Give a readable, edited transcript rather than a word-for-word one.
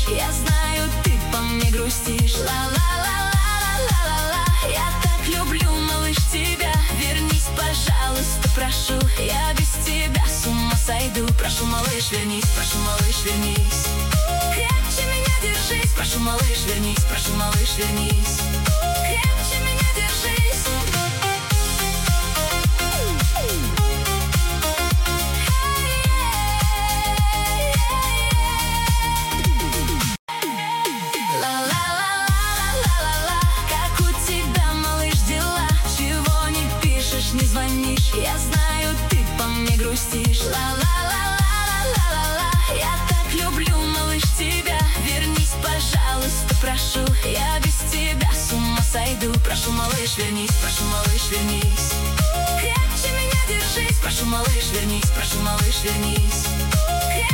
Я знаю, ты по мне грустишь. Ла-ла-ла-ла-ла-ла-ла. Я так люблю, малыш, тебя. Вернись, пожалуйста, прошу. Я без тебя с ума сойду. Прошу, малыш, вернись, прошу, малыш, вернись. Крепче меня держись, прошу, малыш, вернись, прошу, малыш, вернись. Крепче меня держись. Ла-ла-ла-ла-ла-ла-ла. Как у тебя, малыш, дела? Чего не пишешь, не звонишь? Я знаю, ты по мне грустишь. Ла-ла-ла-ла-ла-ла-ла. Я так люблю, малыш, тебя. Вернись, пожалуйста, прошу. Я без тебя с ума сойду. Прошу, малыш, вернись, прошу, малыш, вернись. Крепче меня держись, прошу, малыш, вернись, прошу, малыш, вернись.